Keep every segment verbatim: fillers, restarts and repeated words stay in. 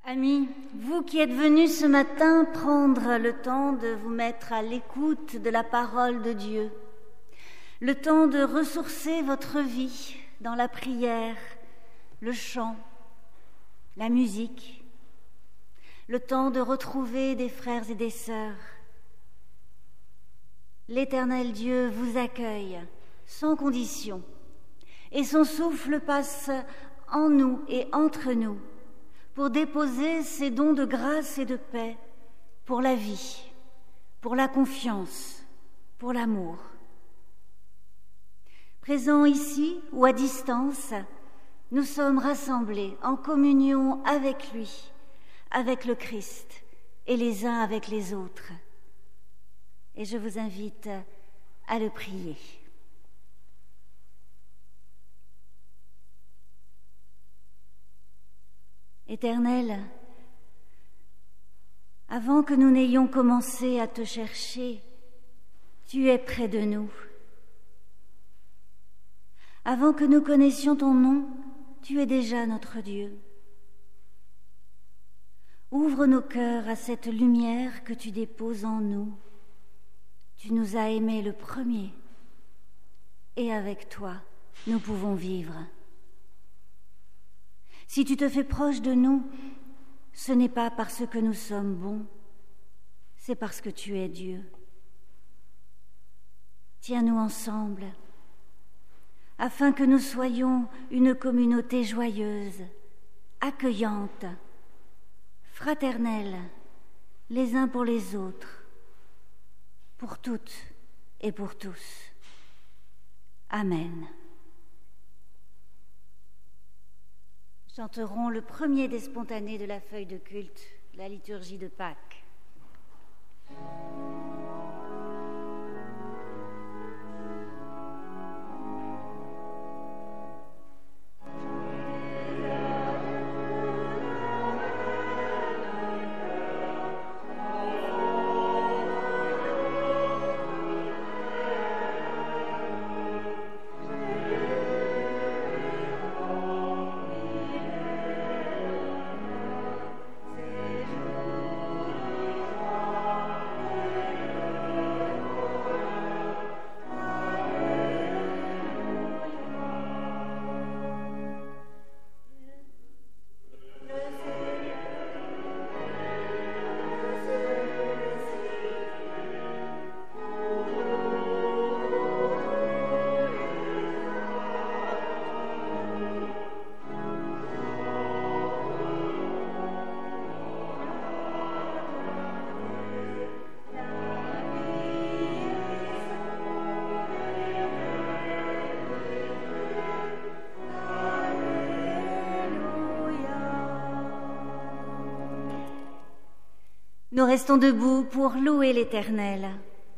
Amis, vous qui êtes venus ce matin prendre le temps de vous mettre à l'écoute de la parole de Dieu, le temps de ressourcer votre vie dans la prière, le chant, la musique, le temps de retrouver des frères et des sœurs. L'Éternel Dieu vous accueille sans condition et son souffle passe en nous et entre nous pour déposer ses dons de grâce et de paix pour la vie, pour la confiance, pour l'amour. Présents ici ou à distance, nous sommes rassemblés en communion avec lui, avec le Christ et les uns avec les autres. Et je vous invite à le prier. Éternel, avant que nous n'ayons commencé à te chercher, tu es près de nous. Avant que nous connaissions ton nom, tu es déjà notre Dieu. Ouvre nos cœurs à cette lumière que tu déposes en nous. Tu nous as aimés le premier, et avec toi, nous pouvons vivre. Si tu te fais proche de nous, ce n'est pas parce que nous sommes bons, c'est parce que tu es Dieu. Tiens-nous ensemble, afin que nous soyons une communauté joyeuse, accueillante, fraternelle, les uns pour les autres, pour toutes et pour tous. Amen. Chanterons le premier des spontanés de la feuille de culte, la liturgie de Pâques. Nous restons debout pour louer l'Éternel.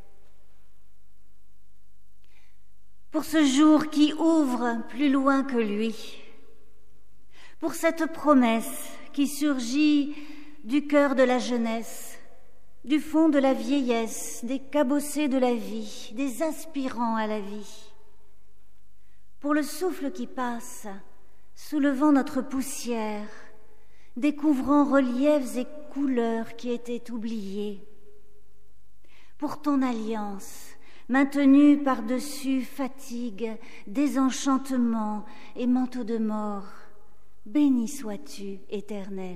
Pour ce jour qui ouvre plus loin que lui, pour cette promesse qui surgit du cœur de la jeunesse, du fond de la vieillesse, des cabossés de la vie, des aspirants à la vie, pour le souffle qui passe, soulevant notre poussière, découvrant reliefs et couleurs qui étaient oubliées, pour ton alliance, maintenue par-dessus fatigue, désenchantement et manteau de mort, béni sois-tu, Éternel.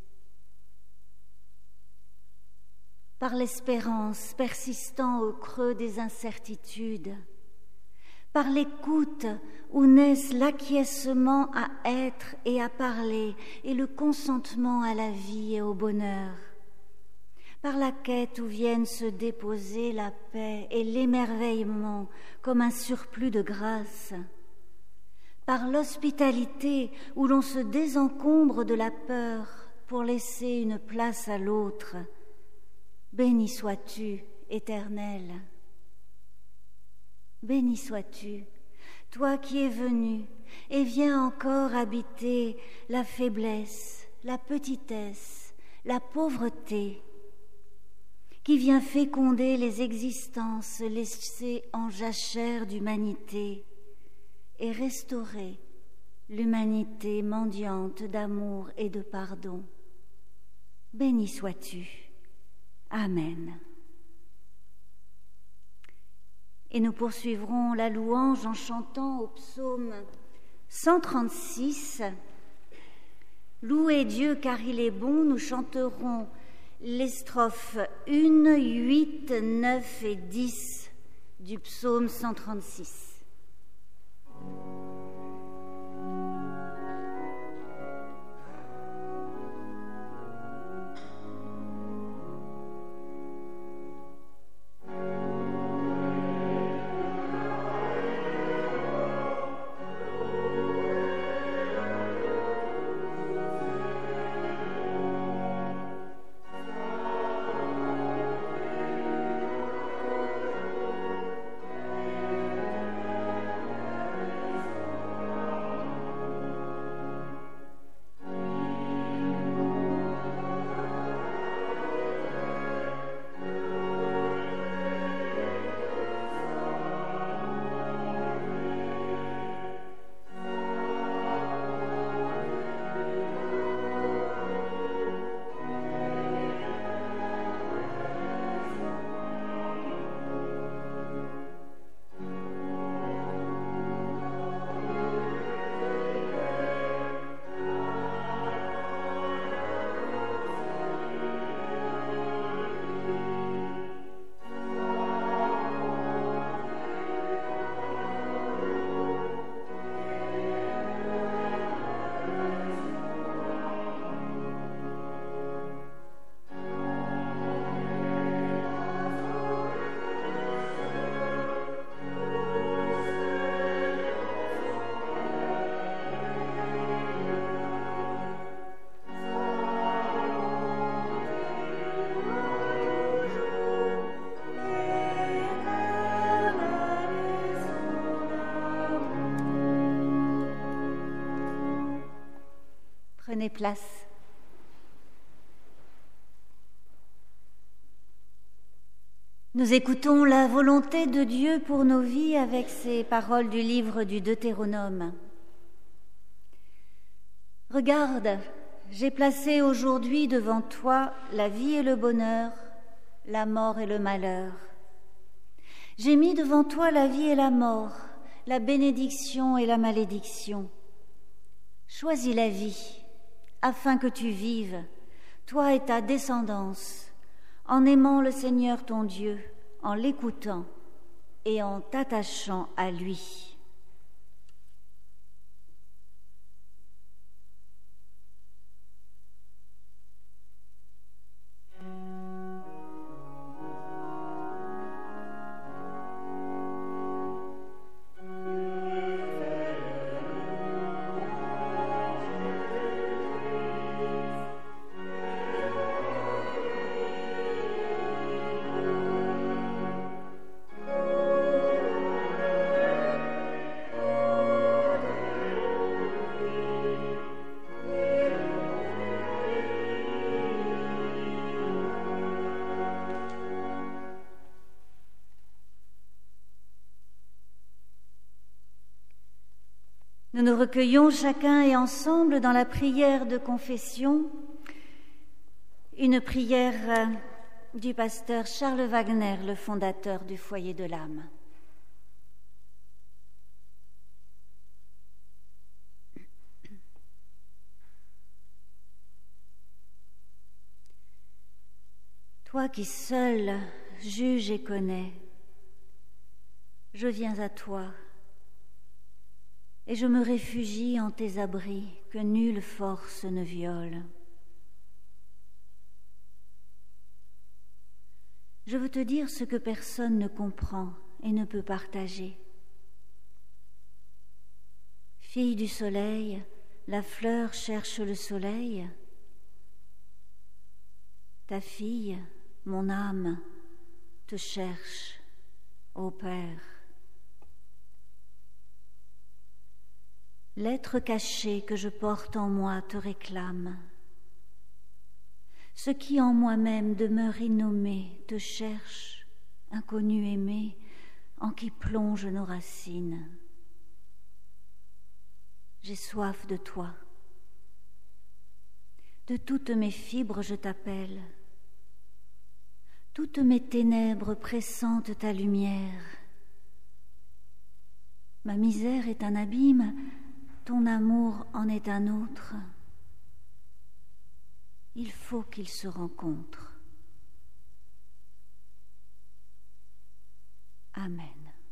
Par l'espérance persistant au creux des incertitudes, par l'écoute où naissent l'acquiescement à être et à parler et le consentement à la vie et au bonheur, par la quête où viennent se déposer la paix et l'émerveillement comme un surplus de grâce, par l'hospitalité où l'on se désencombre de la peur pour laisser une place à l'autre, béni sois-tu, Éternel. Béni sois-tu, toi qui es venu et viens encore habiter la faiblesse, la petitesse, la pauvreté, qui vient féconder les existences laissées en jachère d'humanité et restaurer l'humanité mendiante d'amour et de pardon. Béni sois-tu. Amen. Et nous poursuivrons la louange en chantant au psaume cent trente-six. Louez Dieu car il est bon. Nous chanterons les strophes un, huit, neuf et dix du psaume cent trente-six. Prenez place. Nous écoutons la volonté de Dieu pour nos vies avec ces paroles du livre du Deutéronome. Regarde, j'ai placé aujourd'hui devant toi la vie et le bonheur, la mort et le malheur. J'ai mis devant toi la vie et la mort, la bénédiction et la malédiction. Choisis la vie, afin que tu vives, toi et ta descendance, en aimant le Seigneur ton Dieu, en l'écoutant et en t'attachant à lui. Nous nous recueillons chacun et ensemble dans la prière de confession, une prière du pasteur Charles Wagner, le fondateur du Foyer de l'âme. Toi qui seul juges et connais, je viens à toi. Et je me réfugie en tes abris que nulle force ne viole. Je veux te dire ce que personne ne comprend et ne peut partager. Fille du soleil, la fleur cherche le soleil. Ta fille, mon âme, te cherche, ô Père. L'être caché que je porte en moi te réclame. Ce qui en moi-même demeure innommé te cherche, inconnu aimé, en qui plongent nos racines. J'ai soif de toi. De toutes mes fibres je t'appelle. Toutes mes ténèbres pressentent ta lumière. Ma misère est un abîme, ton amour en est un autre. Il faut qu'ils se rencontrent. Amen.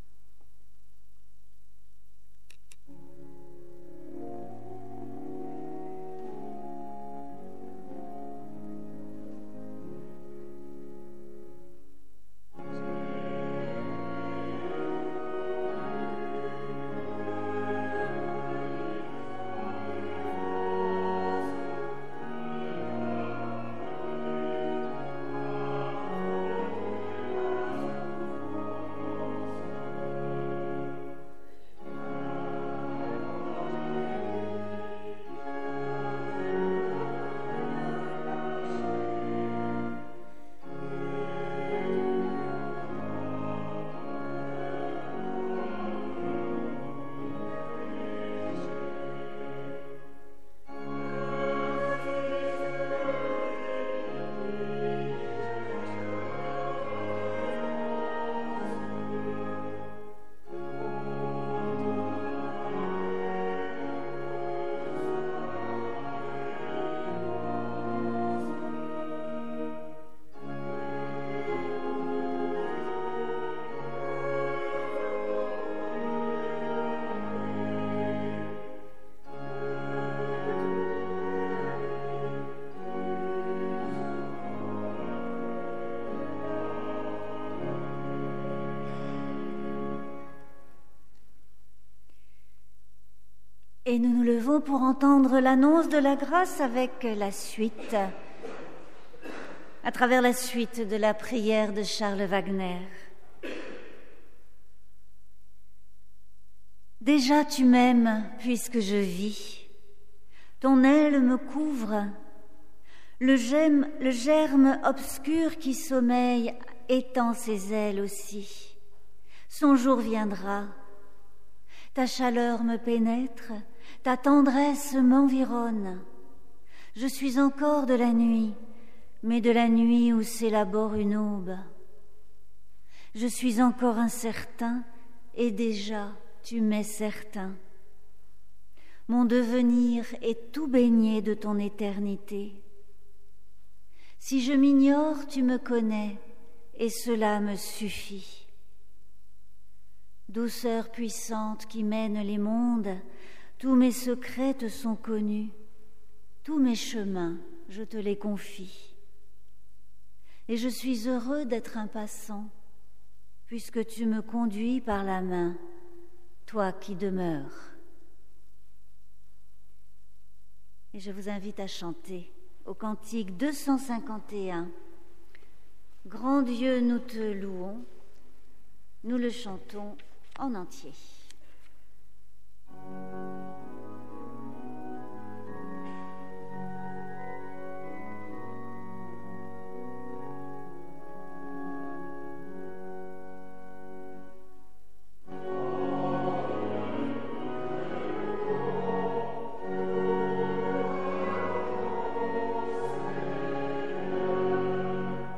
Et nous nous levons pour entendre l'annonce de la grâce avec la suite, à travers la suite de la prière de Charles Wagner. Déjà tu m'aimes puisque je vis, ton aile me couvre, le germe, le germe obscur qui sommeille étend ses ailes aussi. Son jour viendra, ta chaleur me pénètre, ta tendresse m'environne. Je suis encore de la nuit, mais de la nuit où s'élabore une aube. Je suis encore incertain, et déjà tu m'es certain. Mon devenir est tout baigné de ton éternité. Si je m'ignore, tu me connais, et cela me suffit. Douceur puissante qui mène les mondes, tous mes secrets te sont connus, tous mes chemins, je te les confie. Et je suis heureux d'être un passant, puisque tu me conduis par la main, toi qui demeures. Et je vous invite à chanter au cantique deux cent cinquante et un. Grand Dieu, nous te louons, nous le chantons en entier.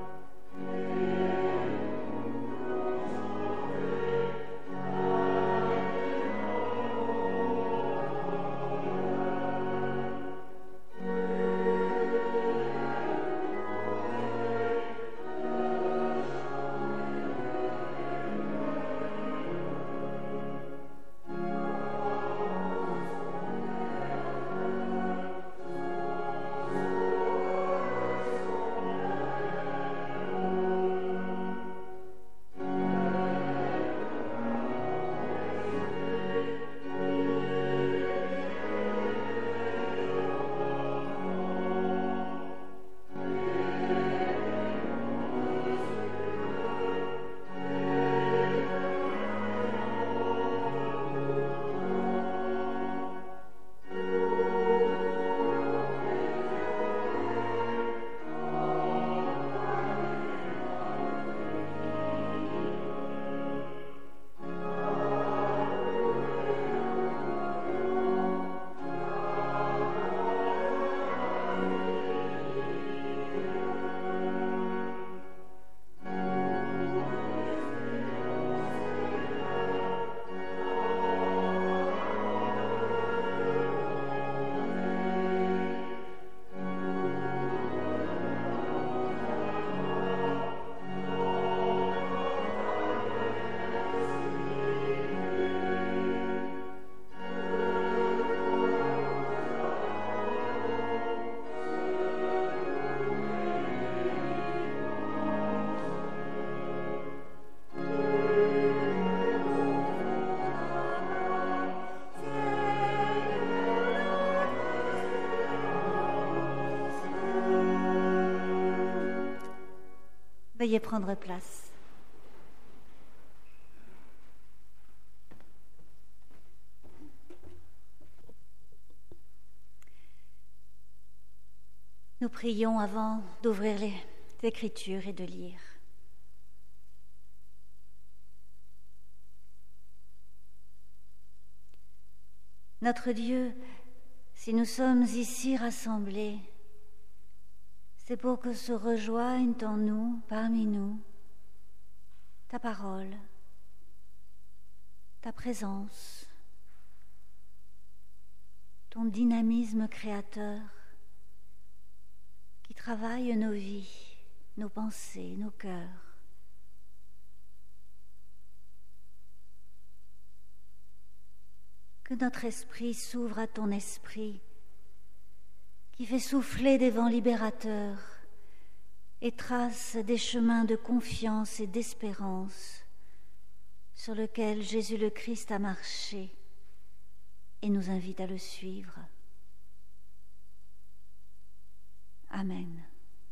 Amen. Veuillez prendre place. Nous prions avant d'ouvrir les Écritures et de lire. Notre Dieu, si nous sommes ici rassemblés, c'est pour que se rejoigne en nous, parmi nous, ta parole, ta présence, ton dynamisme créateur qui travaille nos vies, nos pensées, nos cœurs. Que notre esprit s'ouvre à ton esprit qui fait souffler des vents libérateurs et trace des chemins de confiance et d'espérance sur lesquels Jésus le Christ a marché et nous invite à le suivre. Amen.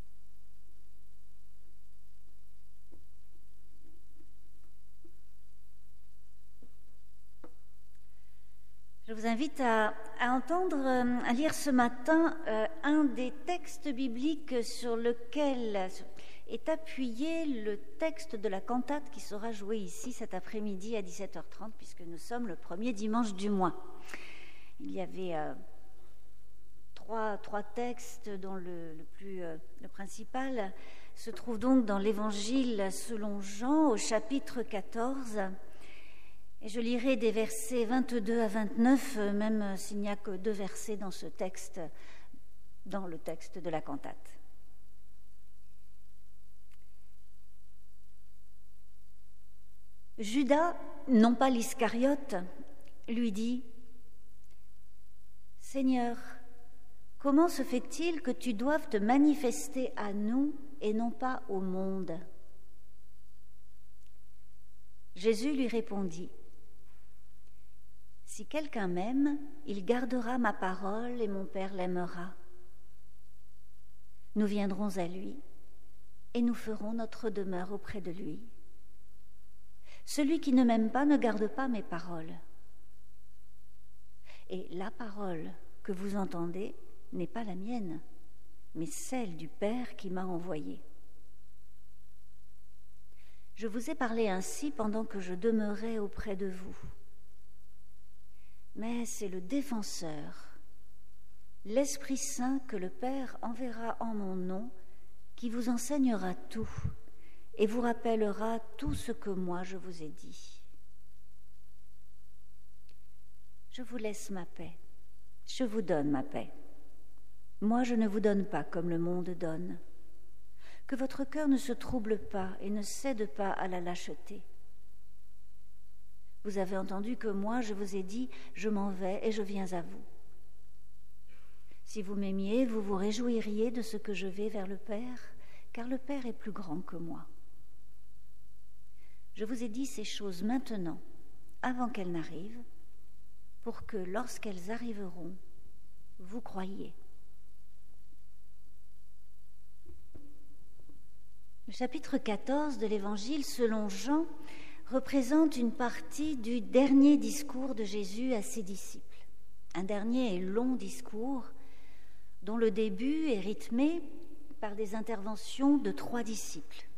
Je vous invite à, à entendre, à lire ce matin euh, un des textes bibliques sur lequel est appuyé le texte de la cantate qui sera joué ici cet après-midi à dix-sept heures trente, puisque nous sommes le premier dimanche du mois. Il y avait euh, trois, trois textes dont le, le, plus, euh, le principal se trouve donc dans l'Évangile selon Jean au chapitre quatorze. Et je lirai des versets vingt-deux à vingt-neuf, même s'il n'y a que deux versets dans ce texte, dans le texte de la cantate. Judas, non pas l'Iscariote, lui dit « Seigneur, comment se fait-il que tu doives te manifester à nous et non pas au monde ?» Jésus lui répondit « Si quelqu'un m'aime, il gardera ma parole et mon Père l'aimera. Nous viendrons à lui et nous ferons notre demeure auprès de lui. Celui qui ne m'aime pas ne garde pas mes paroles. Et la parole que vous entendez n'est pas la mienne, mais celle du Père qui m'a envoyé. Je vous ai parlé ainsi pendant que je demeurais auprès de vous. Mais c'est le défenseur, l'Esprit Saint que le Père enverra en mon nom, qui vous enseignera tout et vous rappellera tout ce que moi je vous ai dit. Je vous laisse ma paix, je vous donne ma paix. Moi je ne vous donne pas comme le monde donne. Que votre cœur ne se trouble pas et ne cède pas à la lâcheté. Vous avez entendu que moi, je vous ai dit, je m'en vais et je viens à vous. Si vous m'aimiez, vous vous réjouiriez de ce que je vais vers le Père, car le Père est plus grand que moi. Je vous ai dit ces choses maintenant, avant qu'elles n'arrivent, pour que lorsqu'elles arriveront, vous croyiez. Le chapitre quatorze de l'Évangile selon Jean représente une partie du dernier discours de Jésus à ses disciples. Un dernier et long discours dont le début est rythmé par des interventions de trois disciples.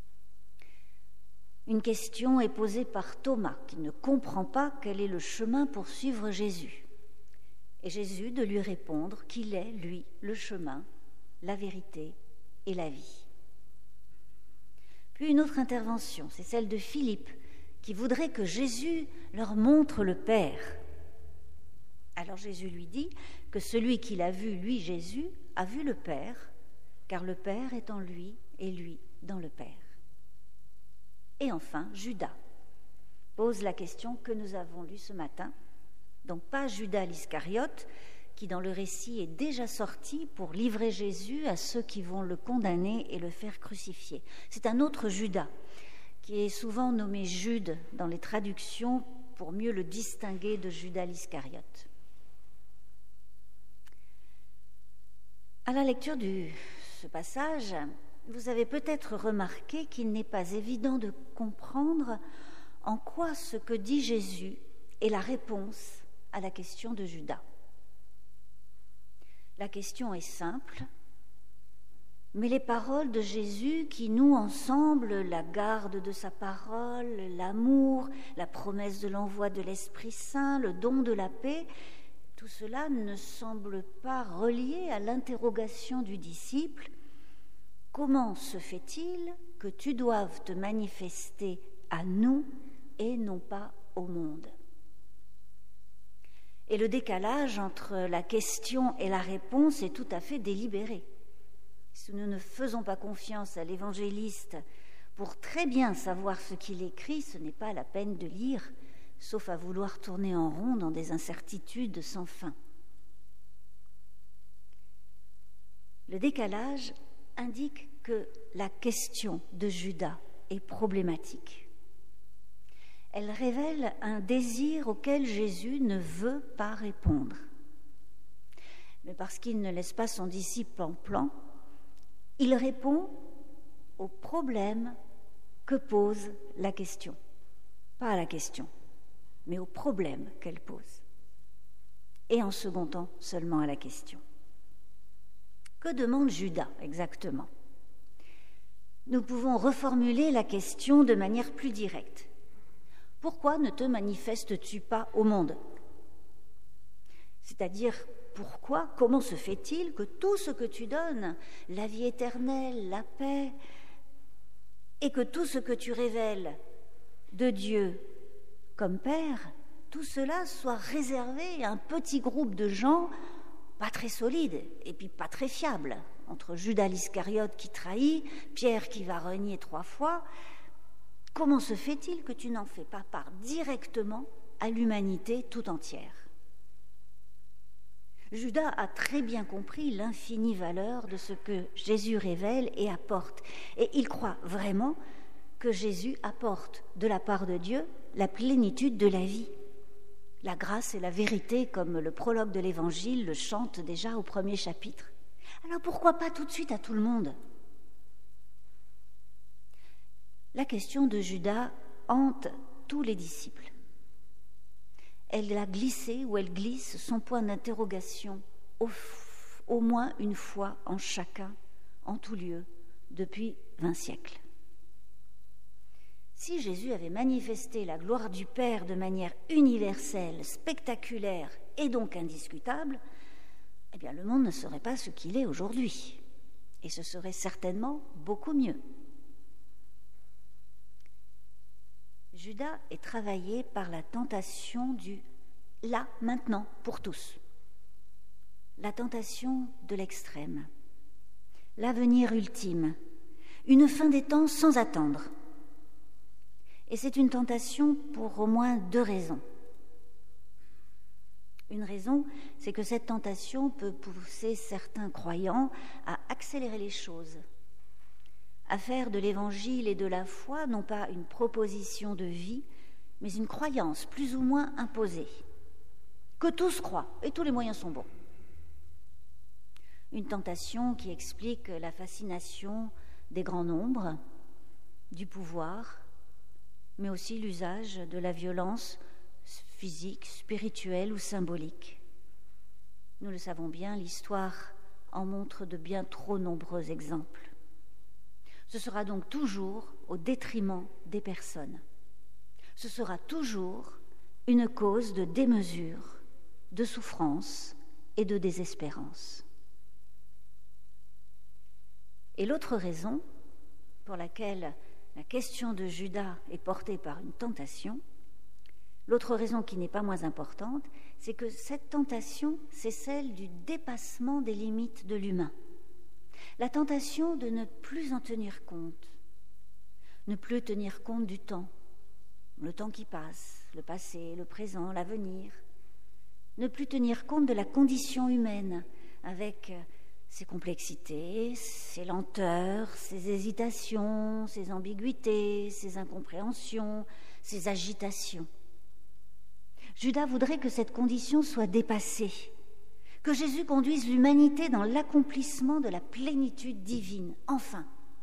Une question est posée par Thomas, qui ne comprend pas quel est le chemin pour suivre Jésus. Et Jésus de lui répondre qu'il est, lui, le chemin, la vérité et la vie. Puis une autre intervention, c'est celle de Philippe, qui voudrait que Jésus leur montre le Père. Alors Jésus lui dit que celui qui l'a vu, lui, Jésus, a vu le Père, car le Père est en lui et lui dans le Père. Et enfin, Judas pose la question que nous avons lue ce matin, donc pas Judas l'Iscariote, qui dans le récit est déjà sorti pour livrer Jésus à ceux qui vont le condamner et le faire crucifier. C'est un autre Judas, qui est souvent nommé Jude dans les traductions pour mieux le distinguer de Judas l'Iscariote. À la lecture de ce passage, vous avez peut-être remarqué qu'il n'est pas évident de comprendre en quoi ce que dit Jésus est la réponse à la question de Judas. La question est simple, mais les paroles de Jésus qui nouent ensemble la garde de sa parole, l'amour, la promesse de l'envoi de l'Esprit Saint, le don de la paix, tout cela ne semble pas relié à l'interrogation du disciple. Comment se fait-il que tu doives te manifester à nous et non pas au monde ? Et le décalage entre la question et la réponse est tout à fait délibéré. Si nous ne faisons pas confiance à l'évangéliste pour très bien savoir ce qu'il écrit, ce n'est pas la peine de lire, sauf à vouloir tourner en rond dans des incertitudes sans fin. Le décalage indique que la question de Judas est problématique. Elle révèle un désir auquel Jésus ne veut pas répondre. Mais parce qu'il ne laisse pas son disciple en plan, il répond au problème que pose la question. Pas à la question, mais au problème qu'elle pose. Et en second temps, seulement à la question. Que demande Judas exactement ? Nous pouvons reformuler la question de manière plus directe. Pourquoi ne te manifestes-tu pas au monde ? C'est-à-dire, pourquoi, comment se fait-il que tout ce que tu donnes, la vie éternelle, la paix, et que tout ce que tu révèles de Dieu comme Père, tout cela soit réservé à un petit groupe de gens pas très solides et puis pas très fiables, entre Judas l'Iscariote qui trahit, Pierre qui va renier trois fois. Comment se fait-il que tu n'en fais pas part directement à l'humanité tout entière ? Judas a très bien compris l'infinie valeur de ce que Jésus révèle et apporte. Et il croit vraiment que Jésus apporte de la part de Dieu la plénitude de la vie. La grâce et la vérité, comme le prologue de l'Évangile le chante déjà au premier chapitre. Alors pourquoi pas tout de suite à tout le monde ? La question de Judas hante tous les disciples. Elle a glissé ou elle glisse son point d'interrogation au, au moins une fois en chacun, en tout lieu, depuis vingt siècles. Si Jésus avait manifesté la gloire du Père de manière universelle, spectaculaire et donc indiscutable, eh bien le monde ne serait pas ce qu'il est aujourd'hui. Et ce serait certainement beaucoup mieux. Judas est travaillé par la tentation du « là, maintenant, pour tous ». La tentation de l'extrême, l'avenir ultime, une fin des temps sans attendre. Et c'est une tentation pour au moins deux raisons. Une raison, c'est que cette tentation peut pousser certains croyants à accélérer les choses, à faire de l'évangile et de la foi non pas une proposition de vie, mais une croyance plus ou moins imposée, que tous croient et tous les moyens sont bons. Une tentation qui explique la fascination des grands nombres, du pouvoir, mais aussi l'usage de la violence physique, spirituelle ou symbolique. Nous le savons bien, l'histoire en montre de bien trop nombreux exemples. Ce sera donc toujours au détriment des personnes. Ce sera toujours une cause de démesure, de souffrance et de désespérance. Et l'autre raison pour laquelle la question de Judas est portée par une tentation, l'autre raison qui n'est pas moins importante, c'est que cette tentation, c'est celle du dépassement des limites de l'humain. La tentation de ne plus en tenir compte, ne plus tenir compte du temps, le temps qui passe, le passé, le présent, l'avenir, ne plus tenir compte de la condition humaine avec ses complexités, ses lenteurs, ses hésitations, ses ambiguïtés, ses incompréhensions, ses agitations. Judas voudrait que cette condition soit dépassée, que Jésus conduise l'humanité dans l'accomplissement de la plénitude divine, enfin,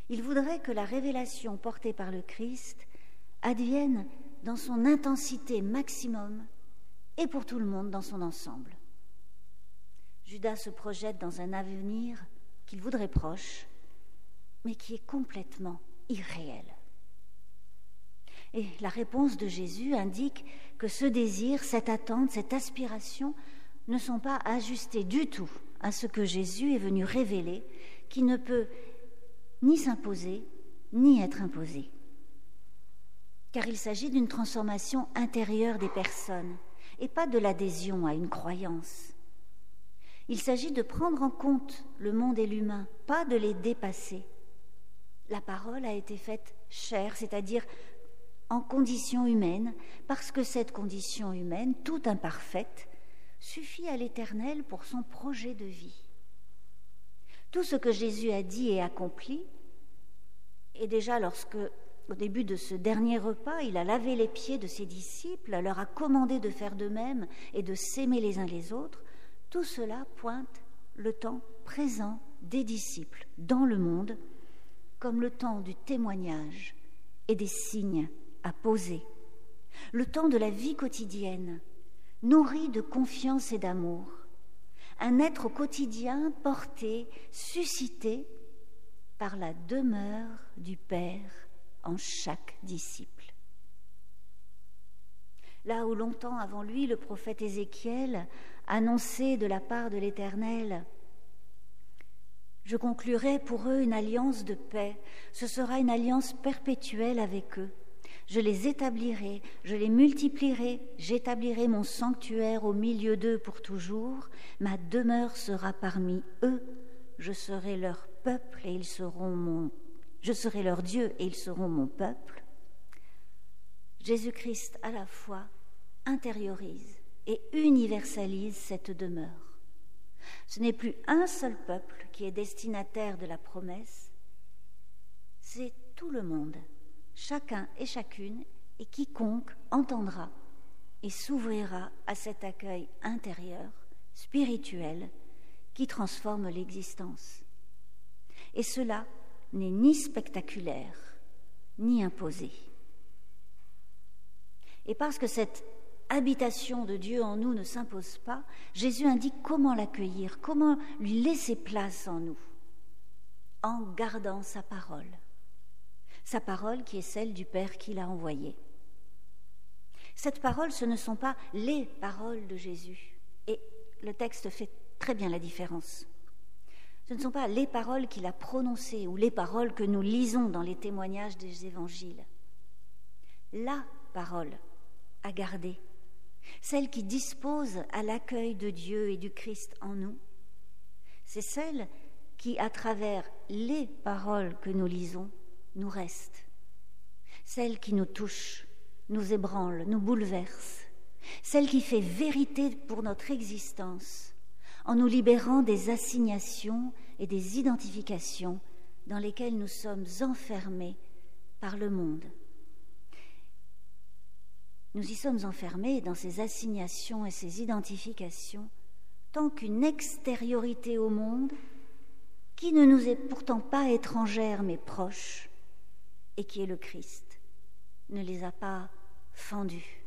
Il voudrait que la révélation portée par le Christ advienne dans son intensité maximum et pour tout le monde dans son ensemble. Judas se projette dans un avenir qu'il voudrait proche, mais qui est complètement irréel. Et la réponse de Jésus indique que ce désir, cette attente, cette aspiration ne sont pas ajustés du tout à ce que Jésus est venu révéler, qui ne peut ni s'imposer, ni être imposé. Car il s'agit d'une transformation intérieure des personnes et pas de l'adhésion à une croyance. Il s'agit de prendre en compte le monde et l'humain, pas de les dépasser. La parole a été faite chair, c'est-à-dire en condition humaine, parce que cette condition humaine, toute imparfaite, suffit à l'Éternel pour son projet de vie. Tout ce que Jésus a dit et accompli, et déjà lorsque, au début de ce dernier repas, il a lavé les pieds de ses disciples, leur a commandé de faire de même et de s'aimer les uns les autres, tout cela pointe le temps présent des disciples dans le monde, comme le temps du témoignage et des signes à poser, le temps de la vie quotidienne, nourri de confiance et d'amour, un être au quotidien porté, suscité par la demeure du Père en chaque disciple. Là où longtemps avant lui, le prophète Ézéchiel annonçait de la part de l'Éternel « Je conclurai pour eux une alliance de paix, ce sera une alliance perpétuelle avec eux. Je les établirai, je les multiplierai, j'établirai mon sanctuaire au milieu d'eux pour toujours, ma demeure sera parmi eux, je serai leur peuple et ils seront mon... je serai leur Dieu et ils seront mon peuple. » Jésus-Christ à la fois intériorise et universalise cette demeure. Ce n'est plus un seul peuple qui est destinataire de la promesse, c'est tout le monde, chacun et chacune, et quiconque entendra et s'ouvrira à cet accueil intérieur, spirituel, qui transforme l'existence. Et cela n'est ni spectaculaire, ni imposé. Et parce que cette habitation de Dieu en nous ne s'impose pas, Jésus indique comment l'accueillir, comment lui laisser place en nous, en gardant sa parole. Sa parole qui est celle du Père qui l'a envoyé. Cette parole, ce ne sont pas les paroles de Jésus. Et le texte fait très bien la différence. Ce ne sont pas les paroles qu'il a prononcées ou les paroles que nous lisons dans les témoignages des évangiles. La parole à garder, celle qui dispose à l'accueil de Dieu et du Christ en nous, c'est celle qui, à travers les paroles que nous lisons, nous reste, celle qui nous touche, nous ébranle, nous bouleverse, celle qui fait vérité pour notre existence, en nous libérant des assignations et des identifications dans lesquelles nous sommes enfermés par le monde. Nous y sommes enfermés dans ces assignations et ces identifications tant qu'une extériorité au monde qui ne nous est pourtant pas étrangère mais proche, et qui est le Christ, ne les a pas fendus.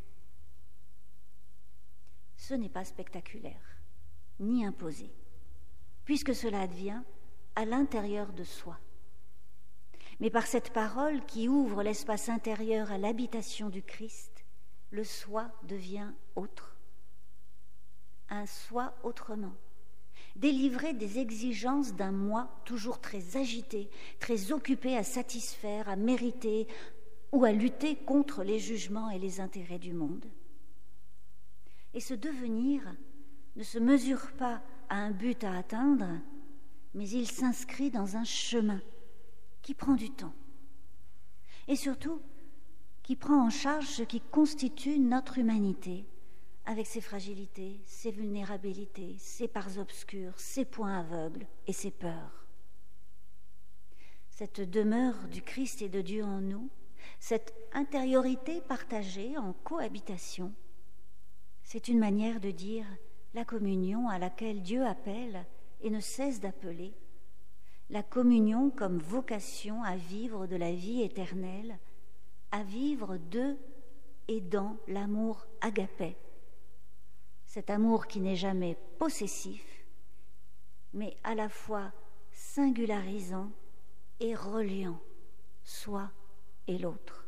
Ce n'est pas spectaculaire, ni imposé, puisque cela advient à l'intérieur de soi. Mais par cette parole qui ouvre l'espace intérieur à l'habitation du Christ, le soi devient autre, un soi autrement, délivré des exigences d'un moi toujours très agité, très occupé à satisfaire, à mériter ou à lutter contre les jugements et les intérêts du monde. Et ce devenir ne se mesure pas à un but à atteindre, mais il s'inscrit dans un chemin qui prend du temps. Et surtout, qui prend en charge ce qui constitue notre humanité, avec ses fragilités, ses vulnérabilités, ses parts obscures, ses points aveugles et ses peurs. Cette demeure du Christ et de Dieu en nous, cette intériorité partagée en cohabitation, c'est une manière de dire la communion à laquelle Dieu appelle et ne cesse d'appeler, la communion comme vocation à vivre de la vie éternelle, à vivre de et dans l'amour agapé, cet amour qui n'est jamais possessif, mais à la fois singularisant et reliant soi et l'autre.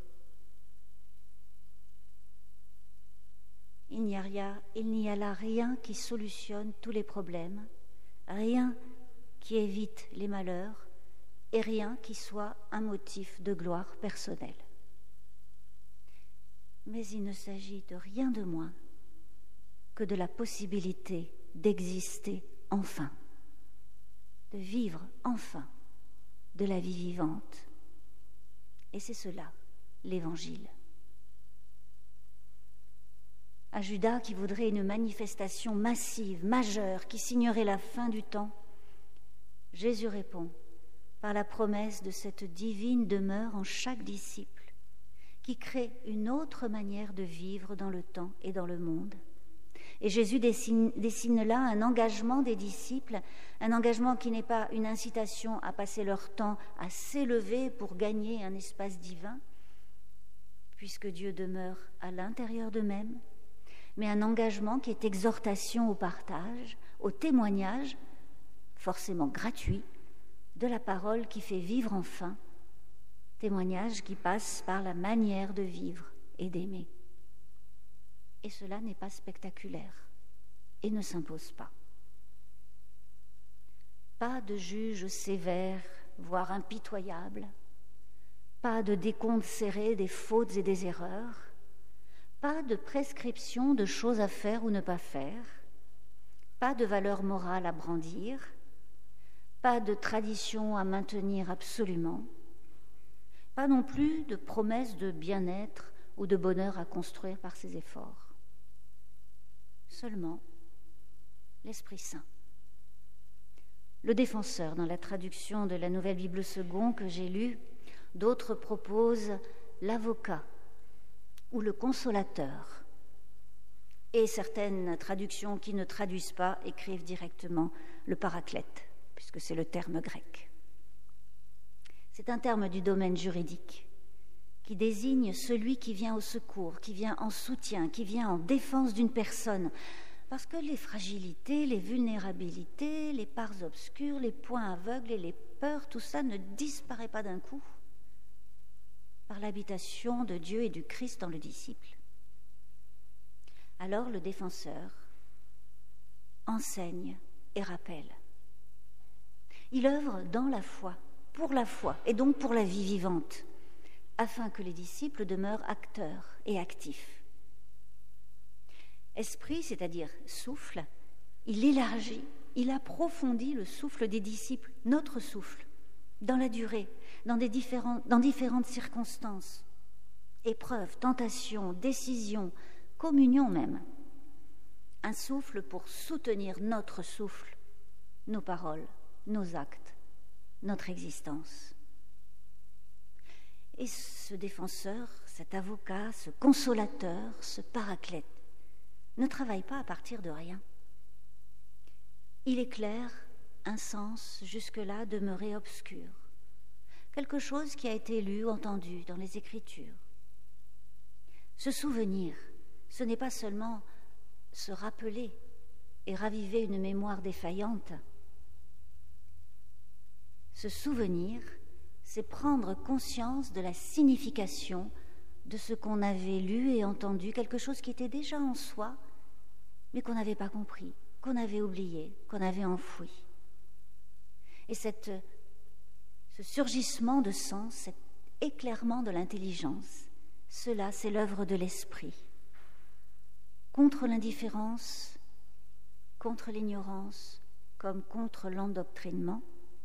Il n'y a rien, il n'y a là rien qui solutionne tous les problèmes, rien qui évite les malheurs et rien qui soit un motif de gloire personnelle. Mais il ne s'agit de rien de moins que de la possibilité d'exister enfin, de vivre enfin de la vie vivante. Et c'est cela, l'Évangile. À Judas qui voudrait une manifestation massive, majeure, qui signerait la fin du temps, Jésus répond par la promesse de cette divine demeure en chaque disciple, qui crée une autre manière de vivre dans le temps et dans le monde. Et Jésus dessine, dessine là un engagement des disciples, un engagement qui n'est pas une incitation à passer leur temps à s'élever pour gagner un espace divin, puisque Dieu demeure à l'intérieur d'eux-mêmes, mais un engagement qui est exhortation au partage, au témoignage, forcément gratuit, de la parole qui fait vivre enfin, témoignage qui passe par la manière de vivre et d'aimer. Et cela n'est pas spectaculaire et ne s'impose pas. Pas de juge sévère, voire impitoyable, pas de décompte serré des fautes et des erreurs, pas de prescription de choses à faire ou ne pas faire, pas de valeur morale à brandir, pas de tradition à maintenir absolument, pas non plus de promesse de bien-être ou de bonheur à construire par ses efforts. Seulement l'Esprit Saint. Le défenseur, dans la traduction de la Nouvelle Bible Seconde que j'ai lue, d'autres proposent l'avocat ou le consolateur. Et certaines traductions qui ne traduisent pas écrivent directement le paraclète, puisque c'est le terme grec. C'est un terme du domaine juridique qui désigne celui qui vient au secours, qui vient en soutien, qui vient en défense d'une personne. Parce que les fragilités, les vulnérabilités, les parts obscures, les points aveugles et les peurs, tout ça ne disparaît pas d'un coup par l'habitation de Dieu et du Christ dans le disciple. Alors le défenseur enseigne et rappelle. Il œuvre dans la foi, pour la foi et donc pour la vie vivante, afin que les disciples demeurent acteurs et actifs. Esprit, c'est-à-dire souffle, il élargit, il approfondit le souffle des disciples, notre souffle, dans la durée, dans, des différents, dans différentes circonstances, épreuves, tentations, décisions, communion même. Un souffle pour soutenir notre souffle, nos paroles, nos actes, notre existence. Et ce défenseur, cet avocat, ce consolateur, ce paraclète, ne travaille pas à partir de rien. Il éclaire un sens jusque-là demeuré obscur, quelque chose qui a été lu, entendu dans les Écritures. Se souvenir, ce n'est pas seulement se rappeler et raviver une mémoire défaillante. Se souvenir, c'est prendre conscience de la signification de ce qu'on avait lu et entendu, quelque chose qui était déjà en soi, mais qu'on n'avait pas compris, qu'on avait oublié, qu'on avait enfoui. Et cette, ce surgissement de sens, cet éclairement de l'intelligence, cela, c'est l'œuvre de l'esprit. Contre l'indifférence, contre l'ignorance, comme contre l'endoctrinement,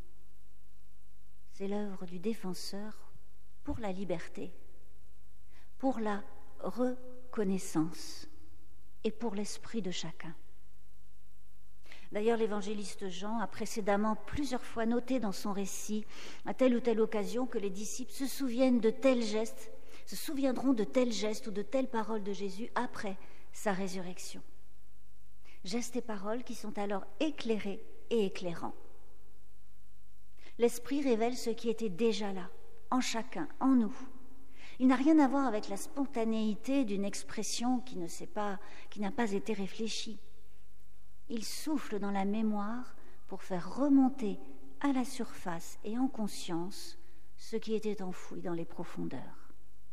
c'est l'œuvre du défenseur pour la liberté, pour la reconnaissance et pour l'esprit de chacun. D'ailleurs, l'évangéliste Jean a précédemment plusieurs fois noté dans son récit, à telle ou telle occasion, que les disciples se souviennent de tels gestes, se souviendront de tels gestes ou de telles paroles de Jésus après sa résurrection. Gestes et paroles qui sont alors éclairés et éclairants. L'Esprit révèle ce qui était déjà là, en chacun, en nous. Il n'a rien à voir avec la spontanéité d'une expression qui ne sait pas, qui n'a pas été réfléchie. Il souffle dans la mémoire pour faire remonter à la surface et en conscience ce qui était enfoui dans les profondeurs.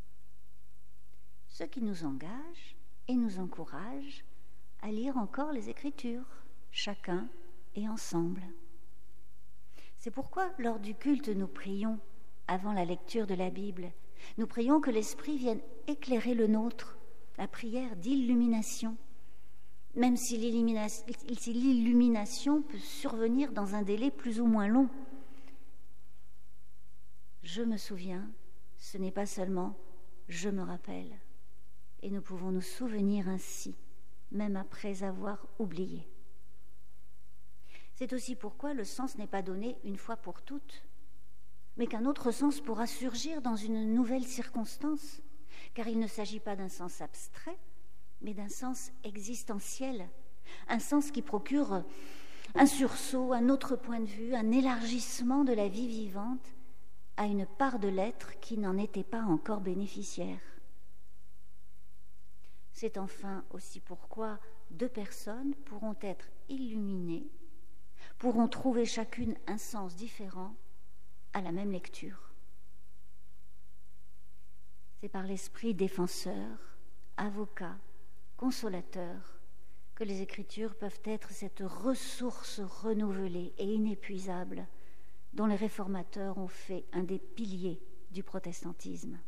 Ce qui nous engage et nous encourage à lire encore les Écritures, chacun et ensemble. C'est pourquoi, lors du culte, nous prions, avant la lecture de la Bible, nous prions que l'Esprit vienne éclairer le nôtre, la prière d'illumination, même si l'illumination peut survenir dans un délai plus ou moins long. Je me souviens, ce n'est pas seulement je me rappelle, et nous pouvons nous souvenir ainsi, même après avoir oublié. C'est aussi pourquoi le sens n'est pas donné une fois pour toutes, mais qu'un autre sens pourra surgir dans une nouvelle circonstance, car il ne s'agit pas d'un sens abstrait, mais d'un sens existentiel, un sens qui procure un sursaut, un autre point de vue, un élargissement de la vie vivante à une part de l'être qui n'en était pas encore bénéficiaire. C'est enfin aussi pourquoi deux personnes pourront être illuminées, pourront trouver chacune un sens différent à la même lecture. C'est par l'esprit défenseur, avocat, consolateur, que les Écritures peuvent être cette ressource renouvelée et inépuisable dont les réformateurs ont fait un des piliers du protestantisme.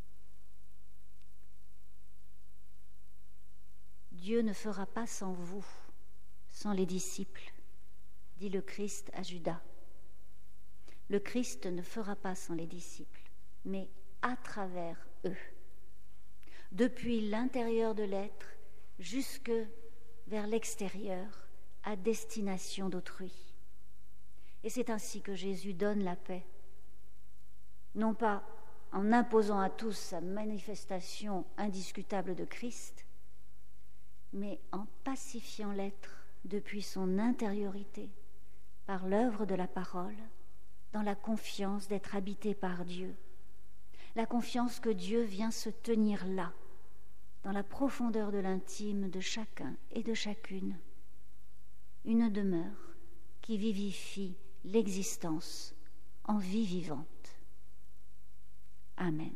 Dieu ne fera pas sans vous, sans les disciples, dit le Christ à Judas. Le Christ ne fera pas sans les disciples, mais à travers eux, depuis l'intérieur de l'être jusque vers l'extérieur, à destination d'autrui. Et c'est ainsi que Jésus donne la paix, non pas en imposant à tous sa manifestation indiscutable de Christ, mais en pacifiant l'être depuis son intériorité, par l'œuvre de la parole, dans la confiance d'être habité par Dieu, la confiance que Dieu vient se tenir là, dans la profondeur de l'intime de chacun et de chacune, une demeure qui vivifie l'existence en vie vivante. Amen.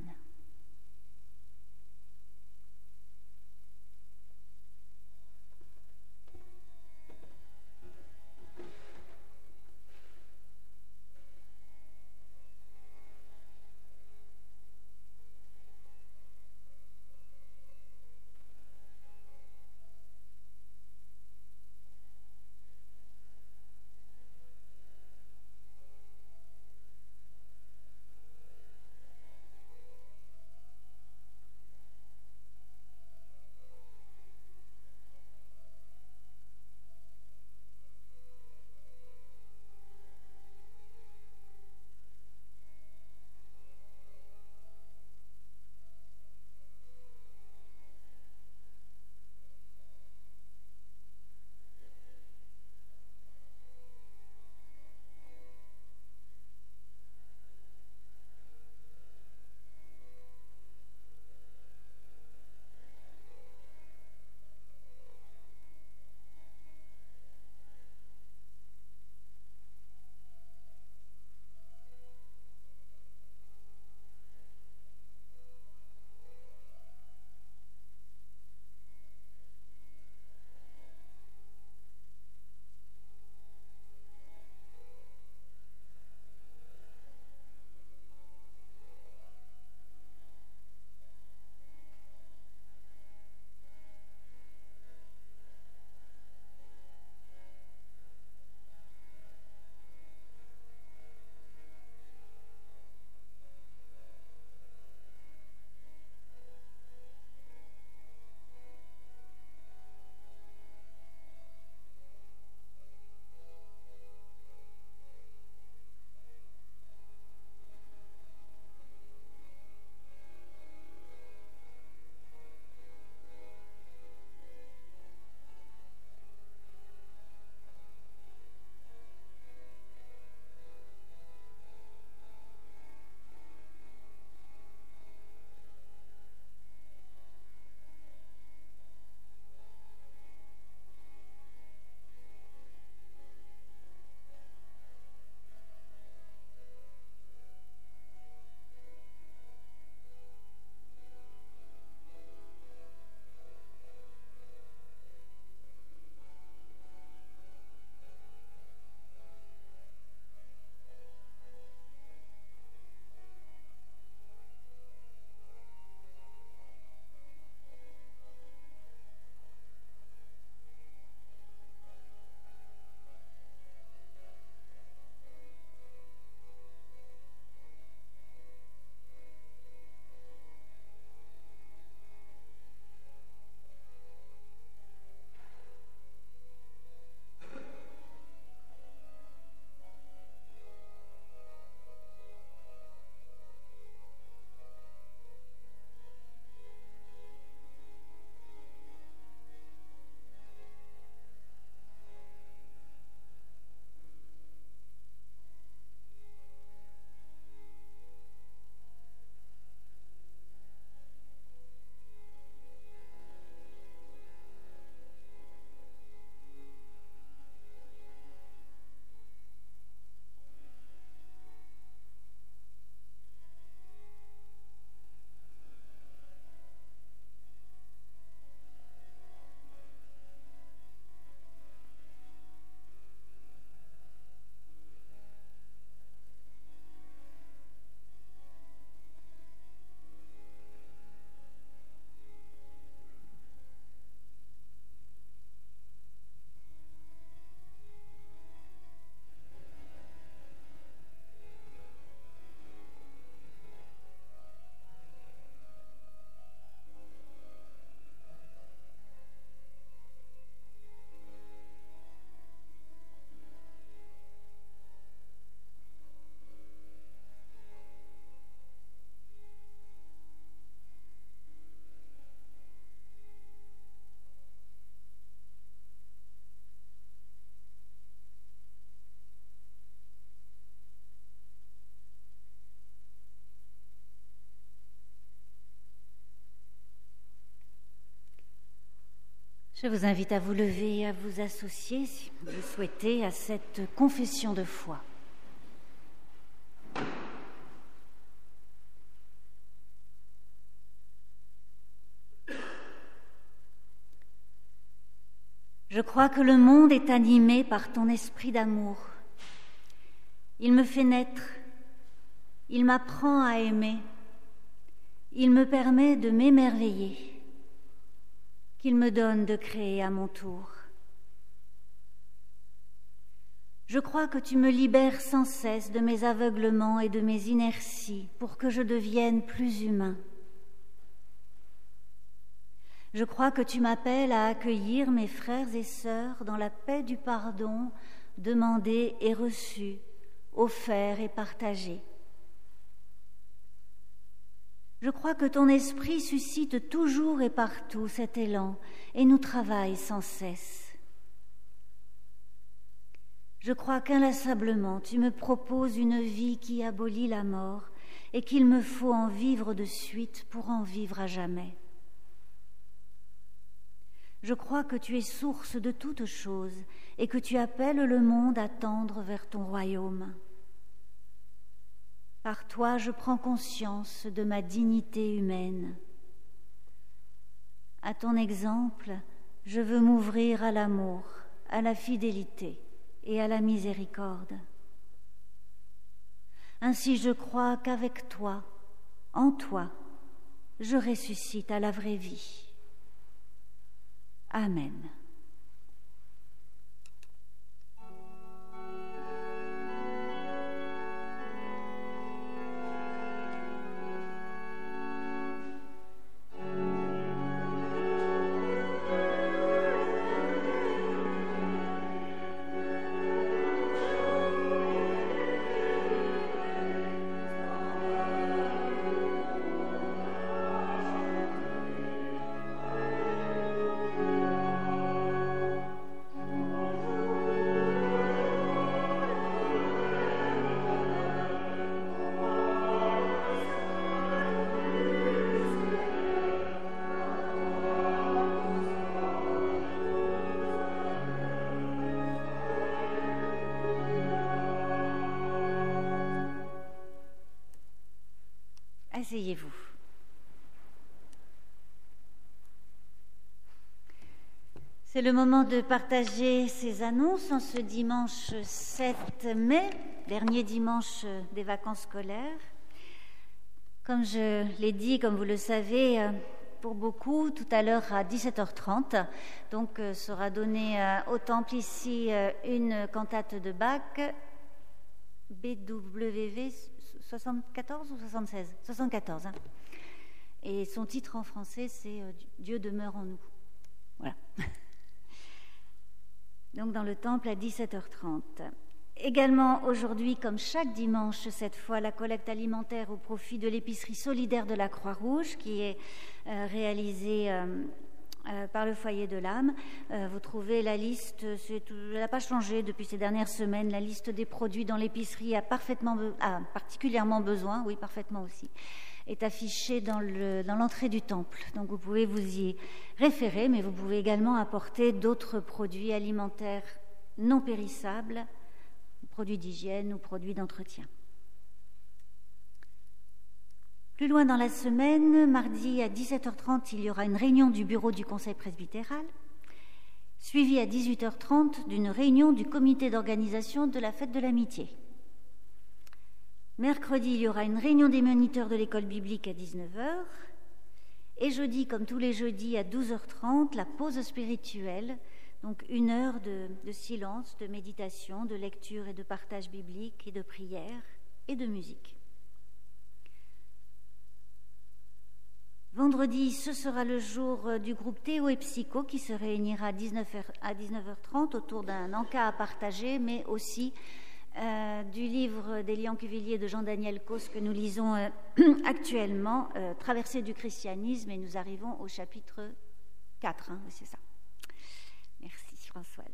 Je vous invite à vous lever et à vous associer, si vous le souhaitez, à cette confession de foi. Je crois que le monde est animé par ton esprit d'amour. Il me fait naître, il m'apprend à aimer, il me permet de m'émerveiller, qu'il me donne de créer à mon tour. Je crois que tu me libères sans cesse de mes aveuglements et de mes inerties pour que je devienne plus humain. Je crois que tu m'appelles à accueillir mes frères et sœurs dans la paix du pardon demandé et reçu, offert et partagé. Je crois que ton esprit suscite toujours et partout cet élan et nous travaille sans cesse. Je crois qu'inlassablement tu me proposes une vie qui abolit la mort et qu'il me faut en vivre de suite pour en vivre à jamais. Je crois que tu es source de toutes choses et que tu appelles le monde à tendre vers ton royaume. Par toi, je prends conscience de ma dignité humaine. À ton exemple, je veux m'ouvrir à l'amour, à la fidélité et à la miséricorde. Ainsi, je crois qu'avec toi, en toi, je ressuscite à la vraie vie. Amen. Asseyez-vous. C'est le moment de partager ces annonces en ce dimanche sept mai, dernier dimanche des vacances scolaires. Comme je l'ai dit, comme vous le savez, pour beaucoup, tout à l'heure à dix-sept heures trente, donc sera donnée au temple ici une cantate de Bach, B W V soixante-quatorze ou soixante-seize soixante-quatorze. Hein. Et son titre en français, c'est euh, « Dieu demeure en nous ». Voilà. Donc dans le temple à dix-sept heures trente. Également aujourd'hui, comme chaque dimanche, cette fois, la collecte alimentaire au profit de l'épicerie solidaire de la Croix-Rouge qui est euh, réalisée euh, euh, par le foyer de l'âme. Euh, vous trouvez la liste, c'est, elle n'a pas changé depuis ces dernières semaines, la liste des produits dont l'épicerie a, parfaitement, a particulièrement besoin, oui, parfaitement aussi, est affichée dans, le, dans l'entrée du temple. Donc vous pouvez vous y référer, mais vous pouvez également apporter d'autres produits alimentaires non périssables, produits d'hygiène ou produits d'entretien. Plus loin dans la semaine, mardi à dix-sept heures trente, il y aura une réunion du bureau du conseil presbytéral, suivie à dix-huit heures trente d'une réunion du comité d'organisation de la fête de l'amitié. Mercredi, il y aura une réunion des moniteurs de l'école biblique à dix-neuf heures. Et jeudi, comme tous les jeudis, à douze heures trente, la pause spirituelle, donc une heure de, de silence, de méditation, de lecture et de partage biblique et de prière et de musique. Vendredi, ce sera le jour du groupe Théo et Psycho qui se réunira à dix-neuf heures trente autour d'un encas à partager, mais aussi euh, du livre d'Élian Cuvillier de Jean-Daniel Causse que nous lisons euh, actuellement, euh, Traversée du christianisme, et nous arrivons au chapitre quatre, hein, c'est ça. Merci Françoise.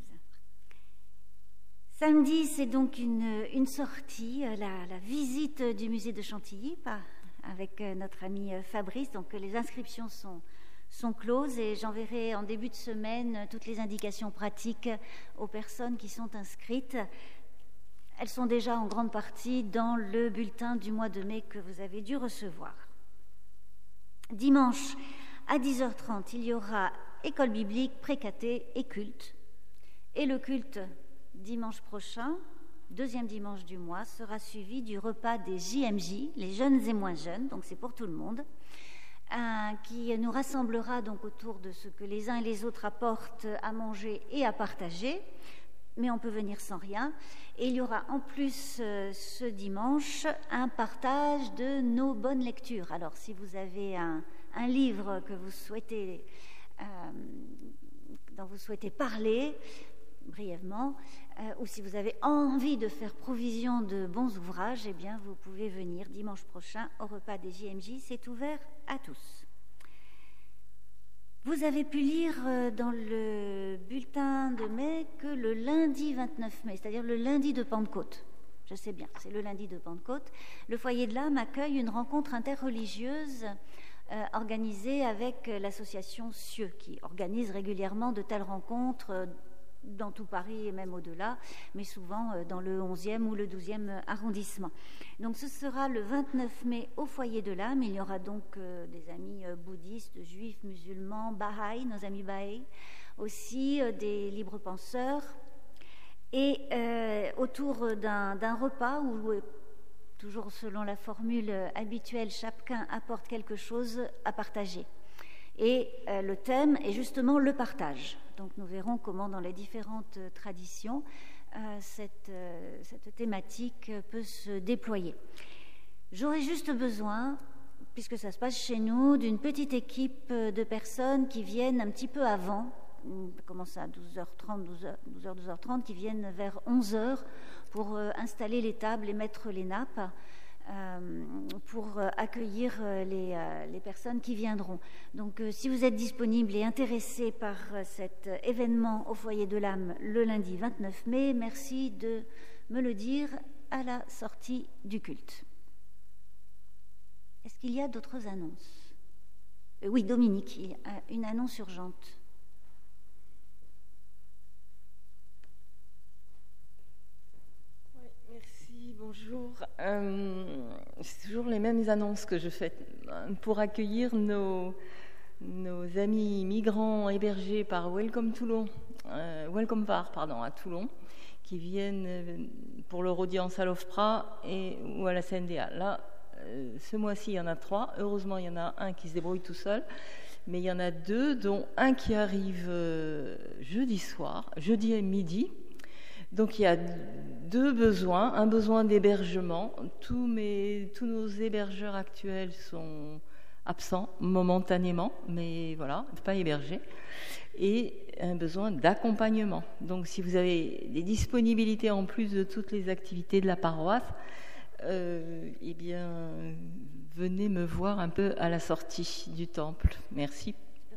Samedi, c'est donc une, une sortie, la, la visite du musée de Chantilly, par avec notre ami Fabrice. Donc les inscriptions sont, sont closes et j'enverrai en début de semaine toutes les indications pratiques aux personnes qui sont inscrites. Elles sont déjà en grande partie dans le bulletin du mois de mai que vous avez dû recevoir. Dimanche, à dix heures trente, il y aura école biblique, pré-caté et culte. Et le culte, dimanche prochain, deuxième dimanche du mois, sera suivi du repas des J M J, les jeunes et moins jeunes, donc c'est pour tout le monde, euh, qui nous rassemblera donc autour de ce que les uns et les autres apportent à manger et à partager, mais on peut venir sans rien. Et il y aura en plus euh, ce dimanche un partage de nos bonnes lectures. Alors si vous avez un, un livre que vous souhaitez, euh, dont vous souhaitez parler brièvement, euh, ou si vous avez envie de faire provision de bons ouvrages, eh bien vous pouvez venir dimanche prochain au repas des J M J, c'est ouvert à tous. Vous avez pu lire dans le bulletin de mai que le lundi vingt-neuf mai, c'est-à-dire le lundi de Pentecôte, je sais bien, c'est le lundi de Pentecôte, le Foyer de l'Âme accueille une rencontre interreligieuse euh, organisée avec l'association Cieux, qui organise régulièrement de telles rencontres euh, dans tout Paris et même au-delà, mais souvent euh, dans le onzième ou le douzième arrondissement. Donc ce sera le vingt-neuf mai au Foyer de l'Âme. Il y aura donc euh, des amis euh, bouddhistes, juifs, musulmans, Bahaï, nos amis Bahaï, aussi euh, des libres penseurs, et euh, autour d'un, d'un repas où, euh, toujours selon la formule habituelle, chacun apporte quelque chose à partager. Et euh, le thème est justement le partage. Donc nous verrons comment dans les différentes euh, traditions euh, cette, euh, cette thématique peut se déployer. J'aurais juste besoin, puisque ça se passe chez nous, d'une petite équipe de personnes qui viennent un petit peu avant, on commence à douze heures trente, douze heures, douze heures, douze heures trente, qui viennent vers onze heures pour euh, installer les tables et mettre les nappes. Euh, pour accueillir les, euh, les personnes qui viendront. Donc euh, si vous êtes disponible et intéressé par euh, cet événement au Foyer de l'Âme le lundi vingt-neuf mai, merci de me le dire à la sortie du culte. Est-ce qu'il y a d'autres annonces ? euh, Oui, Dominique, il y a une annonce urgente. Bonjour, euh, c'est toujours les mêmes annonces que je fais pour accueillir nos, nos amis migrants hébergés par Welcome Toulon, euh, Welcome Var, pardon, à Toulon, qui viennent pour leur audience à l'OFPRA et ou à la C N D A. Là, euh, ce mois-ci, il y en a trois. Heureusement, il y en a un qui se débrouille tout seul, mais il y en a deux, dont un qui arrive euh, jeudi soir, jeudi à midi. Donc il y a deux besoins, un besoin d'hébergement. Tous, mes, tous nos hébergeurs actuels sont absents momentanément, mais voilà, pas hébergés. Et un besoin d'accompagnement. Donc si vous avez des disponibilités en plus de toutes les activités de la paroisse, euh, eh bien, venez me voir un peu à la sortie du temple. Merci.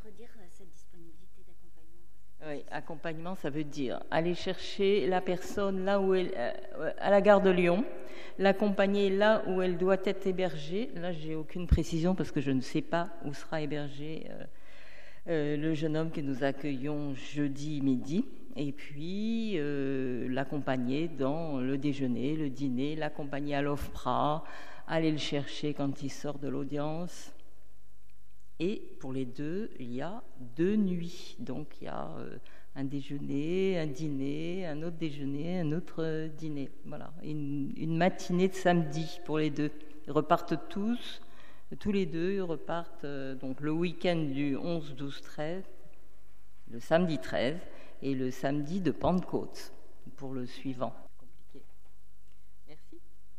Oui, accompagnement, ça veut dire aller chercher la personne là où elle, euh, à la gare de Lyon, l'accompagner là où elle doit être hébergée. Là, j'ai aucune précision parce que je ne sais pas où sera hébergé euh, euh, le jeune homme que nous accueillons jeudi midi. Et puis euh, l'accompagner dans le déjeuner, le dîner, l'accompagner à l'OFPRA, aller le chercher quand il sort de l'audience. Et pour les deux, il y a deux nuits. Donc il y a euh, un déjeuner, un dîner, un autre déjeuner, un autre euh, dîner. Voilà, une, une matinée de samedi pour les deux. Ils repartent tous, tous les deux, ils repartent euh, donc le week-end du onze, douze, treize, le samedi treize et le samedi de Pentecôte pour le suivant. Compliqué. Merci.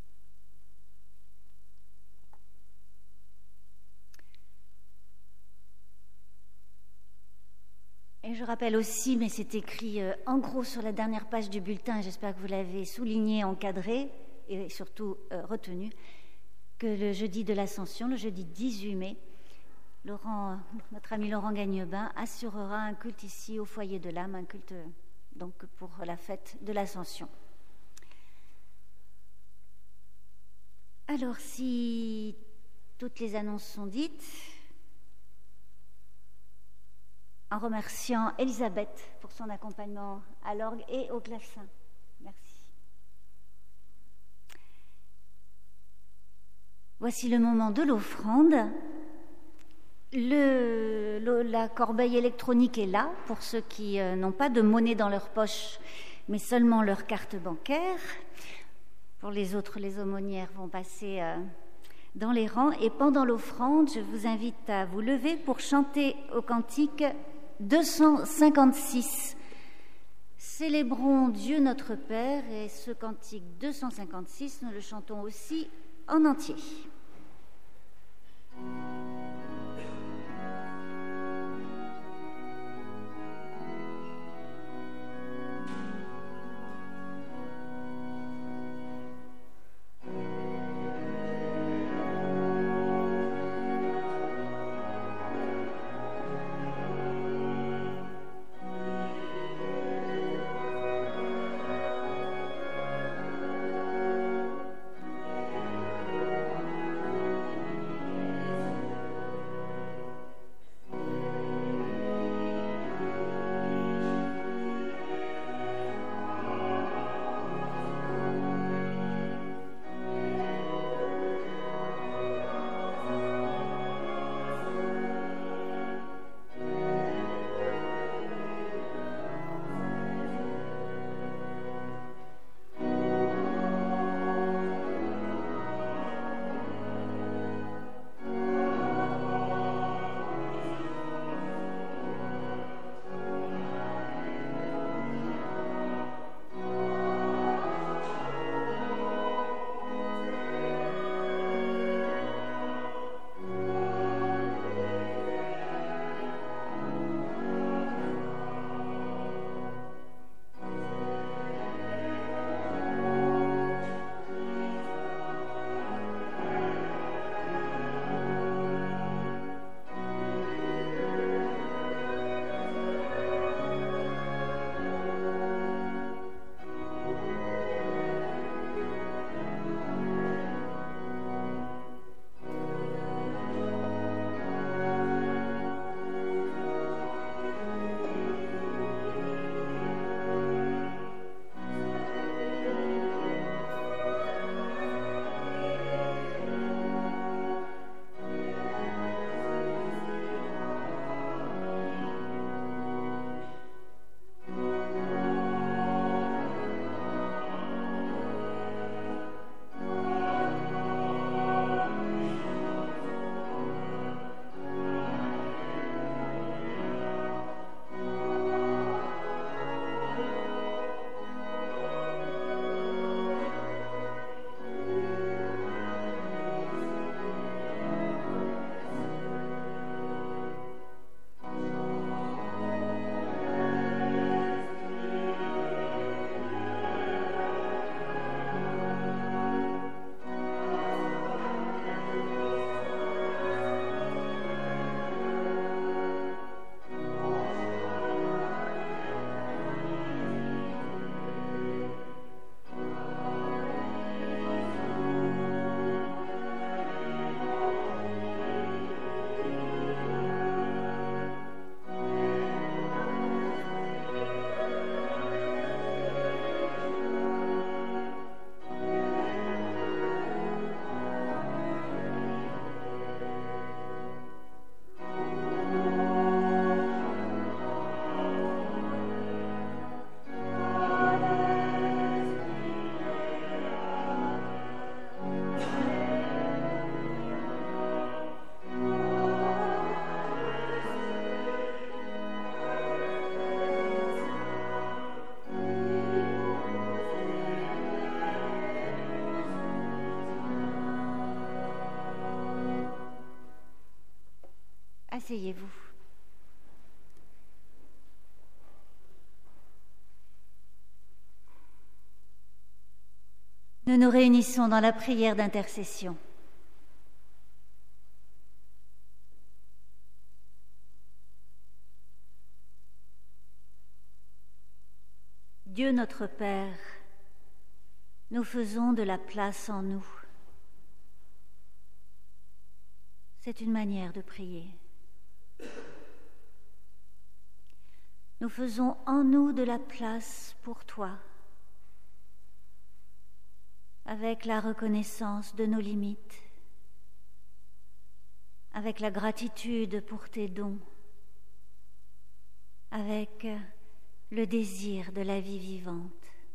Et je rappelle aussi, mais c'est écrit euh, en gros sur la dernière page du bulletin, j'espère que vous l'avez souligné, encadré et surtout euh, retenu, que le jeudi de l'Ascension, le jeudi dix-huit mai, Laurent, notre ami Laurent Gagnebin assurera un culte ici au Foyer de l'Âme, un culte donc pour la fête de l'Ascension. Alors, si toutes les annonces sont dites, en remerciant Elisabeth pour son accompagnement à l'orgue et au clavecin. Merci. Voici le moment de l'offrande. Le, le, la corbeille électronique est là pour ceux qui euh, n'ont pas de monnaie dans leur poche, mais seulement leur carte bancaire. Pour les autres, les aumônières vont passer euh, dans les rangs. Et pendant l'offrande, je vous invite à vous lever pour chanter au cantique deux cent cinquante-six. Célébrons Dieu notre Père, et ce cantique deux cent cinquante-six, nous le chantons aussi en entier. Asseyez-vous. Nous nous réunissons dans la prière d'intercession. Dieu notre Père, nous faisons de la place en nous. C'est une manière de prier. Nous faisons en nous de la place pour toi, avec la reconnaissance de nos limites, avec la gratitude pour tes dons, avec le désir de la vie vivante.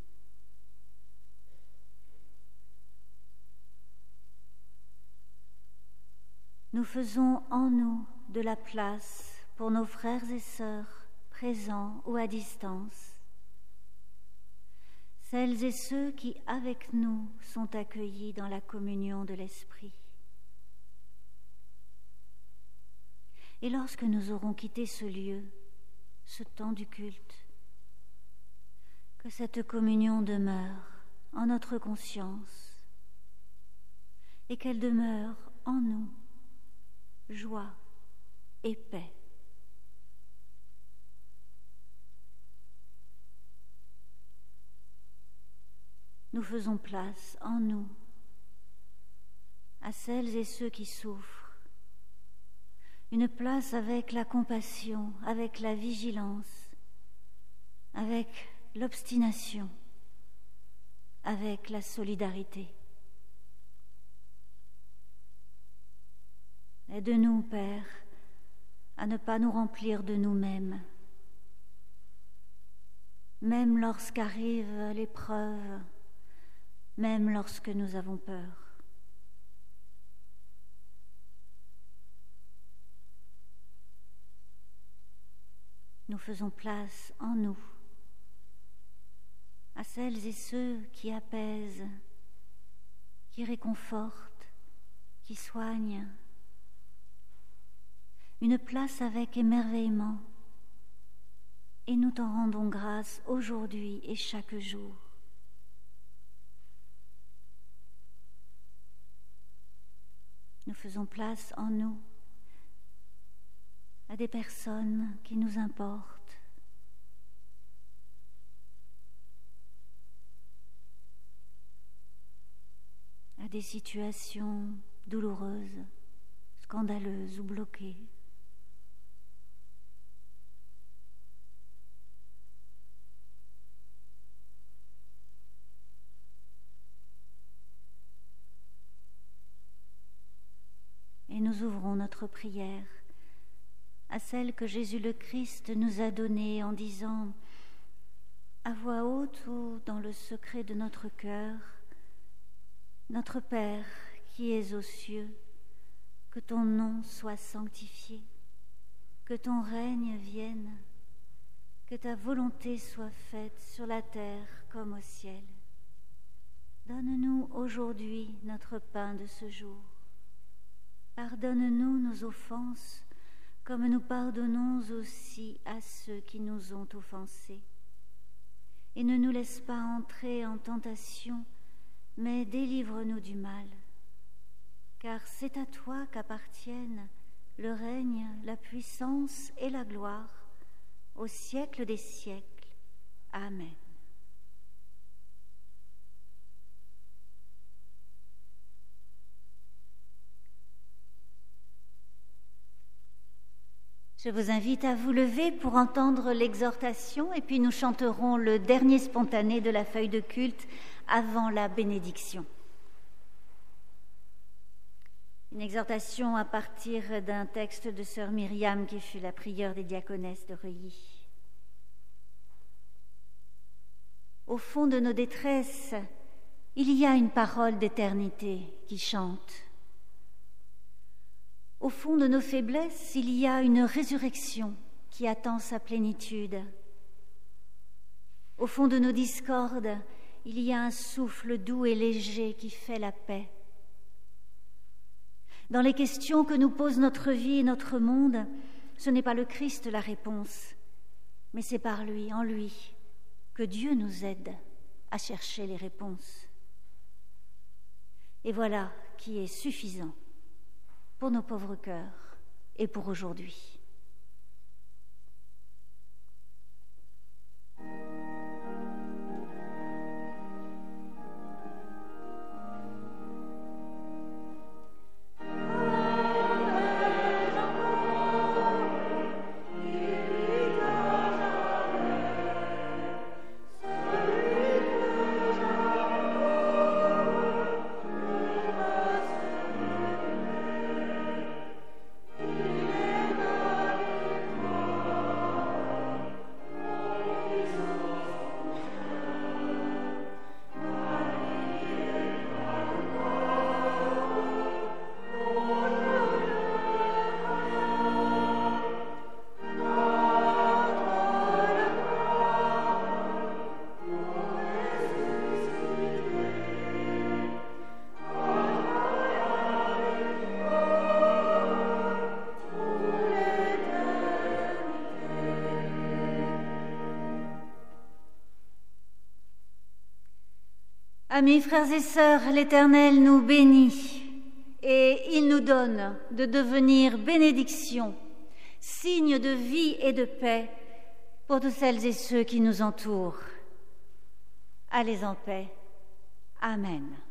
Nous faisons en nous de la place pour nos frères et sœurs présents ou à distance, celles et ceux qui, avec nous, sont accueillis dans la communion de l'Esprit. Et lorsque nous aurons quitté ce lieu, ce temps du culte, que cette communion demeure en notre conscience et qu'elle demeure en nous, joie et paix. Nous faisons place en nous à celles et ceux qui souffrent, une place avec la compassion, avec la vigilance, avec l'obstination, avec la solidarité. Aide-nous, Père, à ne pas nous remplir de nous-mêmes, même lorsqu'arrive l'épreuve, même lorsque nous avons peur. Nous faisons place en nous à celles et ceux qui apaisent, qui réconfortent, qui soignent. Une place avec émerveillement, et nous t'en rendons grâce aujourd'hui et chaque jour. Nous faisons place en nous à des personnes qui nous importent, à des situations douloureuses, scandaleuses ou bloquées. Et nous ouvrons notre prière à celle que Jésus le Christ nous a donnée en disant à voix haute ou dans le secret de notre cœur: Notre Père qui es aux cieux, que ton nom soit sanctifié, que ton règne vienne, que ta volonté soit faite sur la terre comme au ciel. Donne-nous aujourd'hui notre pain de ce jour. Pardonne-nous nos offenses, comme nous pardonnons aussi à ceux qui nous ont offensés. Et ne nous laisse pas entrer en tentation, mais délivre-nous du mal. Car c'est à toi qu'appartiennent le règne, la puissance et la gloire, au siècle des siècles. Amen. Je vous invite à vous lever pour entendre l'exhortation et puis nous chanterons le dernier spontané de la feuille de culte avant la bénédiction. Une exhortation à partir d'un texte de sœur Myriam qui fut la prieure des diaconesses de Reuilly. Au fond de nos détresses, il y a une parole d'éternité qui chante. Au fond de nos faiblesses, il y a une résurrection qui attend sa plénitude. Au fond de nos discordes, il y a un souffle doux et léger qui fait la paix. Dans les questions que nous pose notre vie et notre monde, ce n'est pas le Christ la réponse, mais c'est par lui, en lui, que Dieu nous aide à chercher les réponses. Et voilà qui est suffisant pour nos pauvres cœurs et pour aujourd'hui. Amen. Amis, frères et sœurs, l'Éternel nous bénit et il nous donne de devenir bénédiction, signe de vie et de paix pour toutes celles et ceux qui nous entourent. Allez en paix. Amen.